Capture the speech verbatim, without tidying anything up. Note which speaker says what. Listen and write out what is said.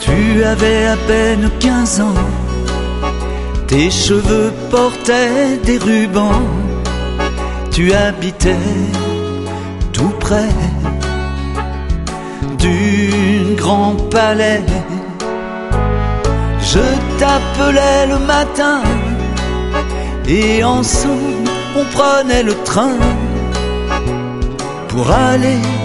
Speaker 1: Tu avais à peine quinze ans, tes cheveux portaient des rubans, tu habitais tout près du grand palais. Je t'appelais le matin et ensemble on prenait le train pour aller